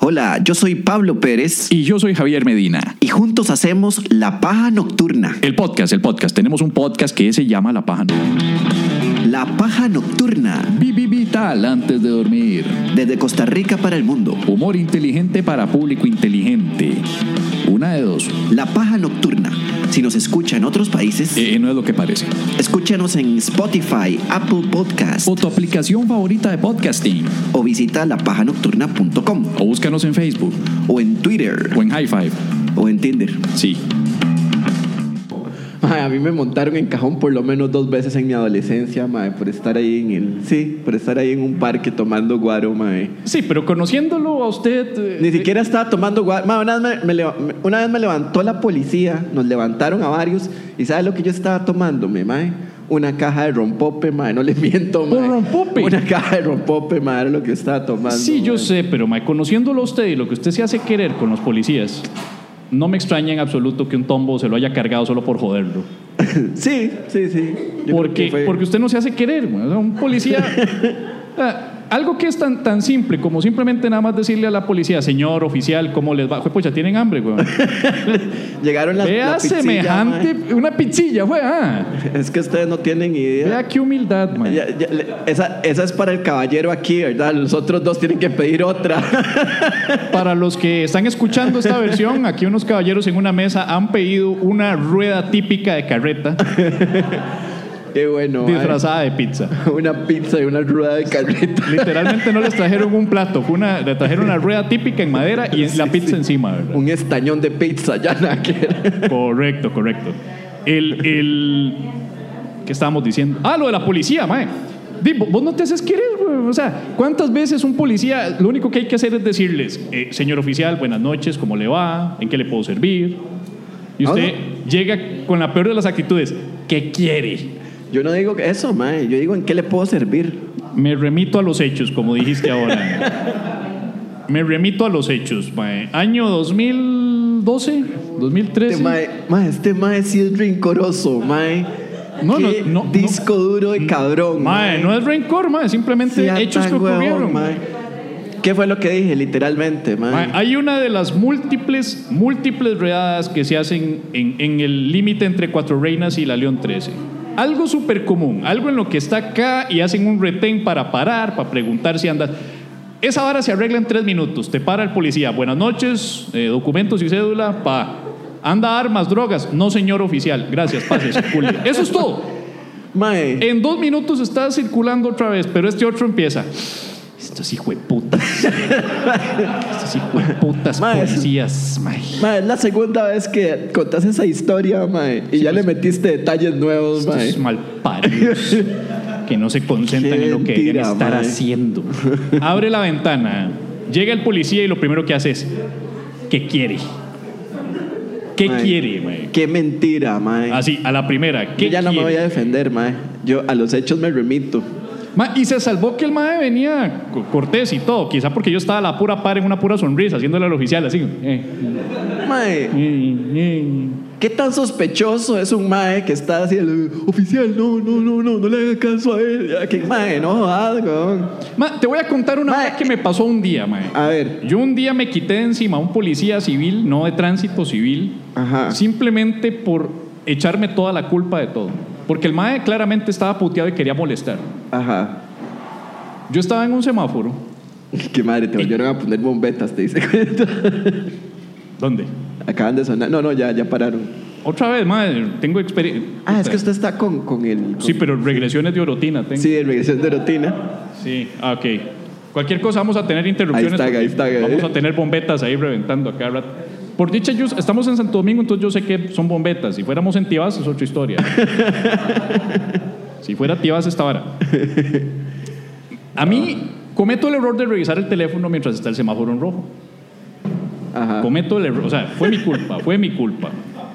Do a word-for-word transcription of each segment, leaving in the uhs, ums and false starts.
Hola, yo soy Pablo Pérez. Y yo soy Javier Medina. Y juntos hacemos La Paja Nocturna. El podcast, el podcast. Tenemos un podcast que se llama La Paja Nocturna. La Paja Nocturna. Vivi vital antes de dormir. Desde Costa Rica para el mundo. Humor inteligente para público inteligente. Una de dos. La Paja Nocturna. Si nos escucha en otros países, eh, no es lo que parece. Escúchanos en Spotify, Apple Podcast o tu aplicación favorita de podcasting. O visita la paja nocturna punto com. O búscanos en Facebook. O en Twitter. O en High Five. O en Tinder. Sí. Mae, a mí me montaron en cajón por lo menos dos veces en mi adolescencia, mae, por estar ahí en el, sí, por estar ahí en un parque tomando guaro, mae. Sí, pero conociéndolo a usted, eh, ni siquiera estaba tomando guaro. Mae, una vez me, me, una vez me levantó la policía, nos levantaron a varios, y ¿sabes lo que yo estaba tomándome, mae? Una caja de rompope, mae, no le miento, mae. ¿Por rompope? Una caja de rompope, mae, era lo que estaba tomando. Sí, mae. yo sé, pero mae, conociéndolo a usted y lo que usted se hace querer con los policías, no me extraña en absoluto que un tombo se lo haya cargado solo por joderlo. Sí, sí, sí. Yo porque, fue... porque usted no se hace querer, güey. O sea, un policía... algo que es tan, tan simple como simplemente nada más decirle a la policía, señor oficial, ¿cómo les va? Pues ya tienen hambre, güey. Llegaron las Vea la pizzilla, semejante, mae. Una pizzilla, güey. Ah. Es que ustedes no tienen idea. Vea qué humildad, man. Ya, ya, esa, esa es para el caballero aquí, ¿verdad? Los otros dos tienen que pedir otra. Para los que están escuchando esta versión, aquí unos caballeros en una mesa han pedido una rueda típica de carreta. Qué bueno. Disfrazada ay. de pizza. Una pizza y una rueda de carreta. Literalmente no les trajeron un plato, fue una, le trajeron una rueda típica en madera y sí, la pizza sí. encima, ¿verdad? Un estañón de pizza, ya nada que ver. Correcto, correcto. El, el... ¿Qué estábamos diciendo? Ah, lo de la policía, mae. Vos no te haces querer, güey. O sea, ¿cuántas veces un policía, lo único que hay que hacer es decirles, eh, señor oficial, buenas noches, ¿cómo le va? ¿En qué le puedo servir? Y usted ¿Ah, no? llega con la peor de las actitudes, ¿qué quiere? Yo no digo eso, mae. Yo digo, ¿en qué le puedo servir? Me remito a los hechos, como dijiste ahora. Me remito a los hechos, mae. Año dos mil doce, dos mil trece. Este mae, mae, este mae sí es rencoroso, mae. No, no, no, disco no, duro de cabrón, mae. mae. No es rencor, mae. Simplemente sí, hechos que ocurrieron, mae. ¿Qué fue lo que dije, literalmente, mae? mae hay una de las múltiples, múltiples redadas que se hacen en, en el límite entre Cuatro Reinas y la León trece. Algo súper común, algo en lo que está acá y hacen un retén para parar, para preguntar si andas. Esa vara se arregla en tres minutos. Te para el policía. Buenas noches, eh, documentos y cédula, pa. Anda, armas, drogas. No, señor oficial. Gracias, pase, circule. Eso es todo. Mae. En dos minutos está circulando otra vez, pero este otro empieza. Estos hijueputas. Estos hijueputas policías, mae. Mae, es la segunda vez que contás esa historia, mae. Y sí, ya pues, le metiste detalles nuevos, mae. Estos malparidos que no se concentran en lo que deben estar mae. haciendo. Abre la ventana. Llega el policía y lo primero que hace es, ¿qué quiere? ¿Qué mae, quiere, mae? Qué mentira, mae. Así, a la primera. ¿Qué Yo ya quiere? No me voy a defender, mae. Yo a los hechos me remito. Ma, y se salvó que el mae venía cortés y todo, quizá porque yo estaba a la pura par en una pura sonrisa, haciéndole al oficial así. Eh. Mae, eh, eh. ¿qué tan sospechoso es un mae que está así, el oficial, no, no, no, no, no le haga caso a él? Que mae, no jodas, weón. Ma, te voy a contar una vez que me pasó un día, mae. A ver. Yo un día me quité de encima a un policía civil, no de tránsito civil, ajá, simplemente por echarme toda la culpa de todo. Porque el mae claramente estaba puteado y quería molestar. Ajá. Yo estaba en un semáforo. Qué madre, te volvieron a poner bombetas, te dice cuenta. ¿Dónde? Acaban de sonar. No, no, ya, ya pararon. Otra vez, mae, tengo experiencia. Ah, es que usted está con, con el... Con... Sí, pero regresiones de orotina tengo. Sí, regresión de orotina. Sí, ah, ok. Cualquier cosa vamos a tener interrupciones. Ahí está, ahí está. Vamos a tener bombetas ahí reventando a cada rato. Por dicha, yo, estamos en Santo Domingo, entonces yo sé que son bombetas. Si fuéramos en Tibás es otra historia. Si fuera Tibás esta vara. A mí cometo el error de revisar el teléfono mientras está el semáforo en rojo. Ajá. Cometo el error, o sea, fue mi culpa, fue mi culpa.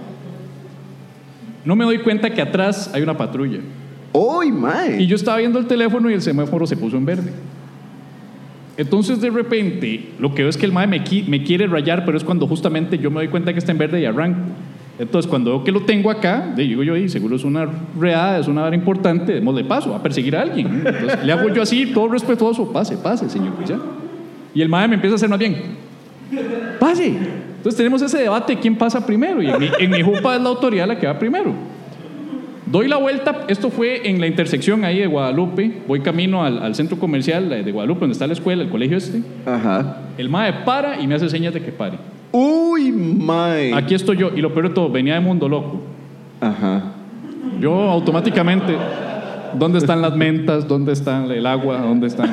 No me doy cuenta que atrás hay una patrulla. ¡Uy, mae! Y yo estaba viendo el teléfono y el semáforo se puso en verde. Entonces de repente lo que veo es que el mae me, qui- me quiere rayar, pero es cuando justamente yo me doy cuenta que está en verde y arranco. Entonces cuando veo que lo tengo acá, digo yo, y seguro es una reada, es una hora importante, démosle paso, a perseguir a alguien. Entonces le hago yo así, todo respetuoso, pase, pase, señor. ¿Ya? Y el mae me empieza a hacer más bien, Pase. Entonces tenemos ese debate de quién pasa primero. Y en mi, en mi jupa es la autoridad la que va primero. Doy la vuelta. Esto fue en la intersección ahí de Guadalupe. Voy camino al, al centro comercial de Guadalupe, donde está la escuela, el colegio este. Ajá. El mae para y me hace señas de que pare. Uy, mae. Aquí estoy yo. Y lo peor de todo, venía de Mundo Loco. Ajá. Yo automáticamente, ¿dónde están las mentas? ¿Dónde está el agua? ¿Dónde están?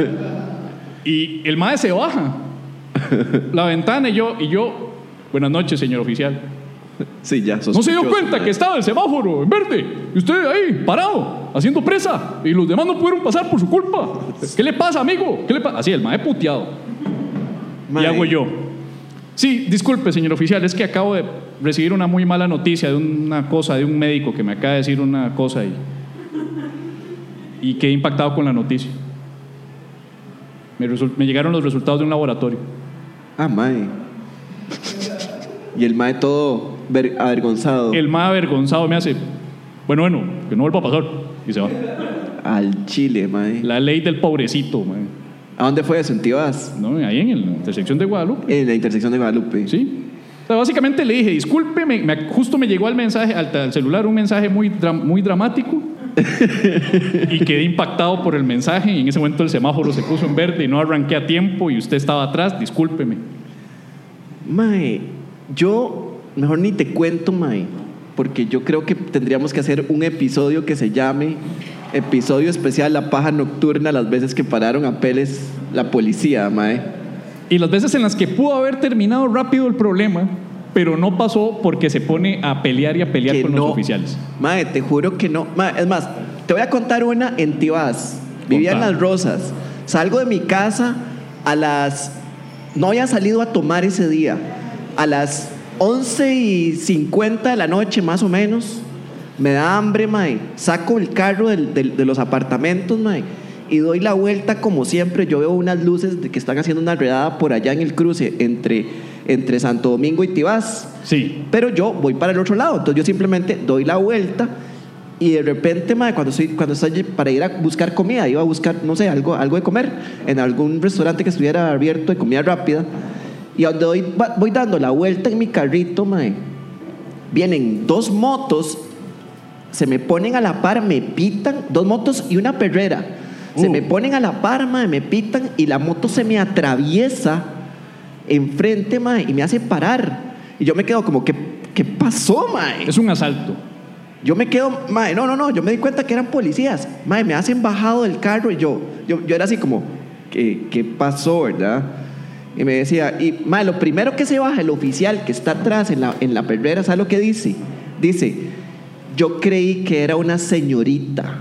Y el mae se baja la ventana y yo, y yo, buenas noches, señor oficial. Sí, ya. ¿No se dio cuenta mae. que estaba el semáforo en verde? Y usted ahí, parado, haciendo presa. Y los demás no pudieron pasar por su culpa. ¿Qué le pasa, amigo? ¿Qué le pasa? Así, el mae puteado. Mae. Y hago yo. Sí, disculpe, señor oficial, es que acabo de recibir una muy mala noticia de una cosa, de un médico que me acaba de decir una cosa y, y quedé impactado con la noticia. Me, result, me llegaron los resultados de un laboratorio. Ah, mae. Y el mae todo ver, avergonzado. El mae avergonzado me hace, bueno, bueno, que no vuelva a pasar. Y se va. Al chile, mae. La ley del pobrecito, mae. ¿A dónde fue eso? ¿En Tibás? No, ahí en la intersección de Guadalupe. En la intersección de Guadalupe. Sí. O sea, básicamente le dije, disculpe, me, me, justo me llegó al mensaje, al, al celular un mensaje muy, dra, muy dramático y quedé impactado por el mensaje y en ese momento el semáforo se puso en verde y no arranqué a tiempo y usted estaba atrás, discúlpeme. Mae, yo mejor ni te cuento, mae, porque yo creo que tendríamos que hacer un episodio que se llame Episodio especial La Paja Nocturna, las veces que pararon a peles la policía, mae. Y las veces en las que pudo haber terminado rápido el problema, pero no pasó porque se pone a pelear y a pelear que con no. los oficiales. Mae, te juro que no. Mae, es más, te voy a contar una en Tibás. Vivía en Las Rosas. Salgo de mi casa a las... No había salido a tomar ese día. A las once y cincuenta de la noche, más o menos. Me da hambre, mae. Saco el carro del, del, de los apartamentos, mae, y doy la vuelta como siempre. Yo veo unas luces de que están haciendo una redada por allá en el cruce entre, entre Santo Domingo y Tibás. Sí. Pero yo voy para el otro lado. Entonces yo simplemente doy la vuelta y de repente, mae, cuando estoy, cuando estoy para ir a buscar comida, iba a buscar, no sé, algo, algo de comer en algún restaurante que estuviera abierto de comida rápida. Y donde voy, voy dando la vuelta en mi carrito, mae, vienen dos motos. Se me ponen a la par, me pitan, dos motos y una perrera. Se uh. me ponen a la par, mae, me pitan y la moto se me atraviesa enfrente, mae, y me hace parar. Y yo me quedo como, ¿qué, qué pasó, mae? Es un asalto. Yo me quedo, mae, no, no, no, yo me di cuenta que eran policías. Mae, me hacen bajado del carro y yo, yo, yo era así como, ¿qué, qué pasó, verdad? Y me decía, y mae, lo primero que se baja el oficial que está atrás en la, en la perrera, ¿sabe lo que dice? Dice... Yo creí que era una señorita.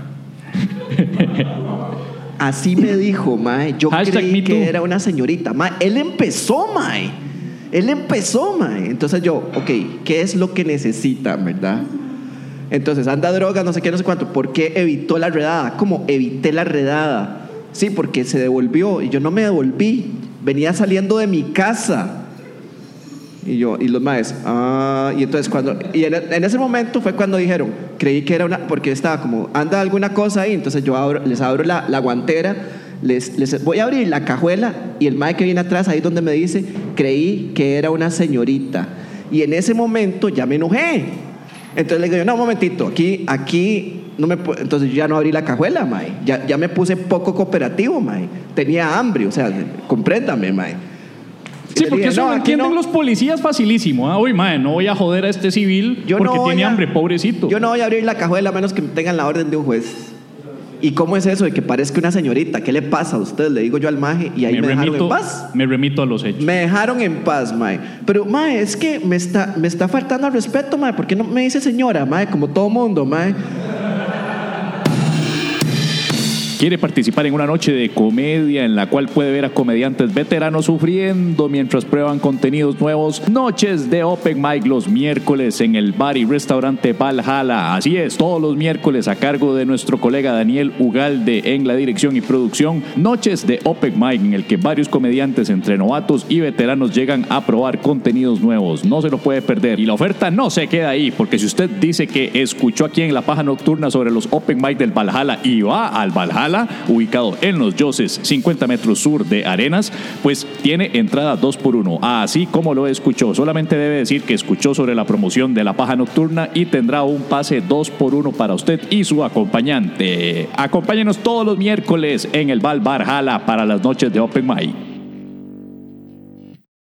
Así me dijo, mae. Yo Hashtag creí que era una señorita. Mae, él empezó, mae. Él empezó, mae. Entonces yo, ok, ¿qué es lo que necesita, verdad? Entonces, anda droga, no sé qué, no sé cuánto. ¿Por qué evitó la redada? ¿Cómo evité la redada? Sí, porque se devolvió y yo no me devolví. Venía saliendo de mi casa. Y yo, y los maes, ah, y entonces cuando, y en, en ese momento fue cuando dijeron, creí que era una, porque estaba como, anda alguna cosa ahí, entonces yo abro, les abro la, la guantera, les, les voy a abrir la cajuela, y el mae que viene atrás, ahí donde me dice, creí que era una señorita, y en ese momento ya me enojé, entonces le digo, no, un momentito, aquí, aquí, no me, entonces yo ya no abrí la cajuela, mae, ya, ya me puse poco cooperativo, mae, tenía hambre, o sea, compréndame, mae. Sí, porque dije, eso no, entienden no. los policías facilísimo. ¿eh? Uy, madre, no voy a joder a este civil yo porque no tiene a, hambre, pobrecito. Yo no voy a abrir la cajuela a menos que tengan la orden de un juez. ¿Y cómo es eso de que parezca una señorita? ¿Qué le pasa a usted? Le digo yo al maje y ahí me, me remito, dejaron en paz. Me remito a los hechos. Me dejaron en paz, mae. Pero, mae, es que me está, me está faltando al respeto, mae. ¿Por qué no me dice señora, mae? Como todo mundo, mae. ¿Quiere participar en una noche de comedia en la cual puede ver a comediantes veteranos sufriendo mientras prueban contenidos nuevos? Noches de Open Mic los miércoles en el bar y restaurante Valhalla. Así es, todos los miércoles a cargo de nuestro colega Daniel Ugalde en la dirección y producción. Noches de Open Mic en el que varios comediantes entre novatos y veteranos llegan a probar contenidos nuevos. No se lo puede perder. Y la oferta no se queda ahí, porque si usted dice que escuchó aquí en La Paja Nocturna sobre los Open Mic del Valhalla y va al Valhalla Valhalla, ubicado en Los Yoses, cincuenta metros sur de Arenas, pues tiene entrada dos por uno, así como lo escuchó. Solamente debe decir que escuchó sobre la promoción de la paja nocturna y tendrá un pase dos por uno para usted y su acompañante. Acompáñenos todos los miércoles en el Val Valhalla para las noches de Open Mic.